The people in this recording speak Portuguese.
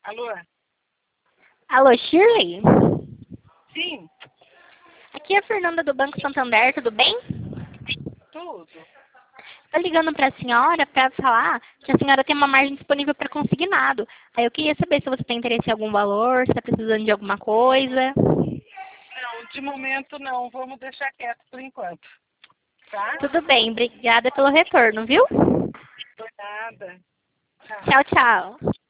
Alô? Alô, Shirley? Sim, Aqui é a Fernanda do Banco Santander, tudo bem? tudo. Estou ligando para a senhora para falar que a senhora tem uma margem disponível para consignado. Aí eu queria saber se você tem interesse em algum valor, se está precisando de alguma coisa. Não, de momento não. Vamos deixar quieto por enquanto. Tá? Tudo bem, obrigada pelo retorno, viu? Por nada. Tchau. Tchau, tchau.